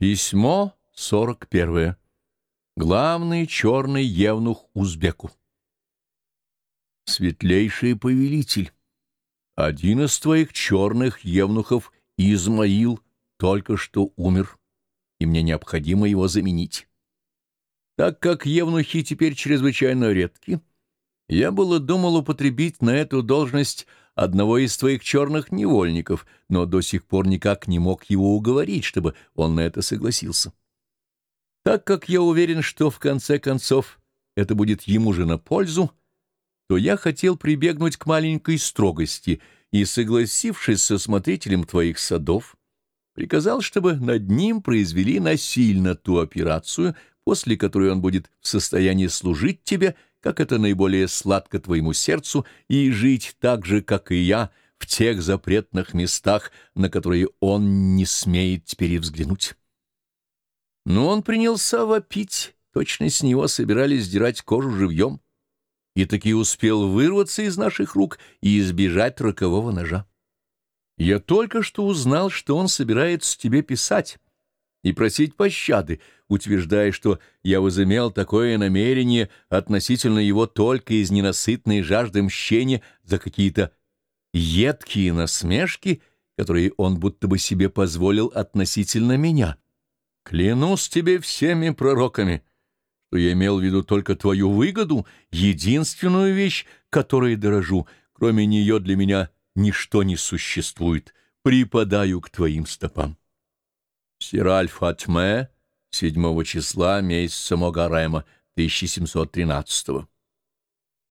Письмо 41. Главный черный евнух узбеку. Светлейший повелитель, один из твоих черных евнухов, Измаил, только что умер, и мне необходимо его заменить. Так как евнухи теперь чрезвычайно редки, я было думал употребить на эту должность одного из твоих черных невольников, но до сих пор никак не мог его уговорить, чтобы он на это согласился. Так как я уверен, что в конце концов это будет ему же на пользу, то я хотел прибегнуть к маленькой строгости и, согласившись со смотрителем твоих садов, приказал, чтобы над ним произвели насильно ту операцию, после которой он будет в состоянии служить тебе, как это наиболее сладко твоему сердцу, и жить так же, как и я, в тех запретных местах, на которые он не смеет теперь и взглянуть. Но он принялся вопить, точно с него собирались сдирать кожу живьем, и таки успел вырваться из наших рук и избежать рокового ножа. Я только что узнал, что он собирается тебе писать и просить пощады, утверждая, что я возымел такое намерение относительно его только из ненасытной жажды мщения за какие-то едкие насмешки, которые он будто бы себе позволил относительно меня. Клянусь тебе всеми пророками, что я имел в виду только твою выгоду, единственную вещь, которой дорожу. Кроме нее для меня ничто не существует. Припадаю к твоим стопам. Сир-Аль-Фатме, 7 числа месяца Могарема 1713.